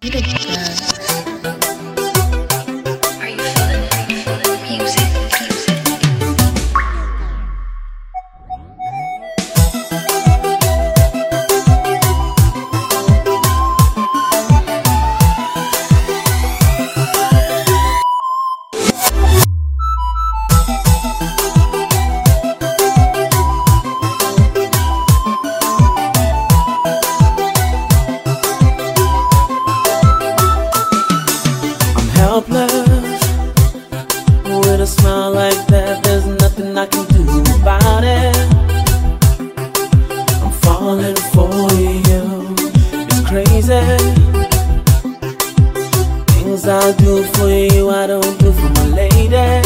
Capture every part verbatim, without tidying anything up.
Helpless, with a smile like that, there's nothing I can do about it. I'm falling for you, it's crazy. Things I do for you, I don't do for my lady.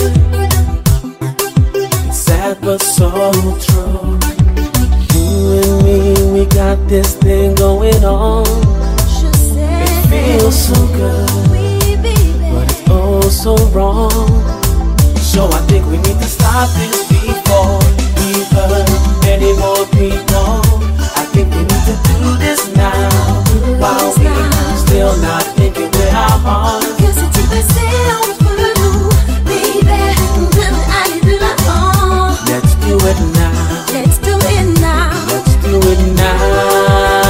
It's sad but so true. You and me, we got this thing going on. It feels so good, oh so wrong. So I think we need to stop this before we hurt any more people. I think we need to do this now, while we still not thinking with our hearts. Que si tu passais entre nous, baby, allez de l'avant. Let's do it now. Let's do it now. Let's do it now.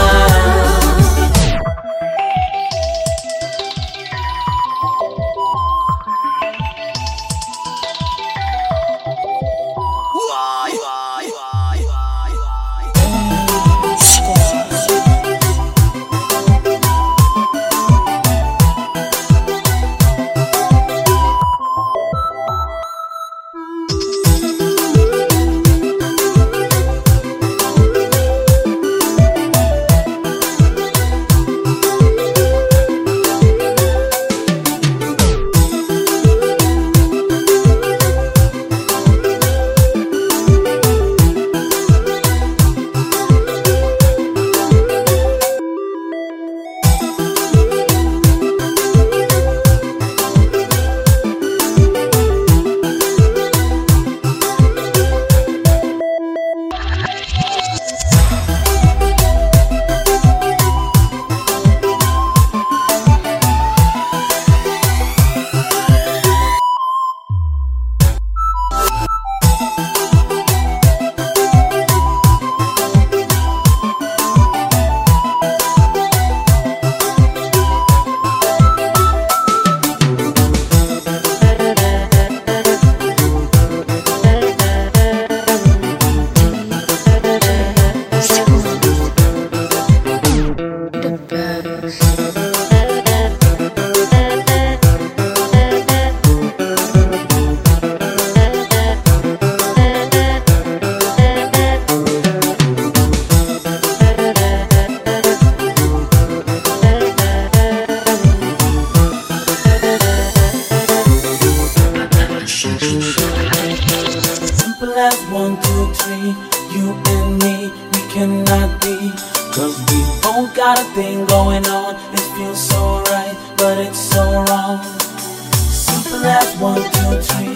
One, two, three, you and me, we cannot be. Cause we both got a thing going on. It feels so right, but it's so wrong. Simple as one, two, three.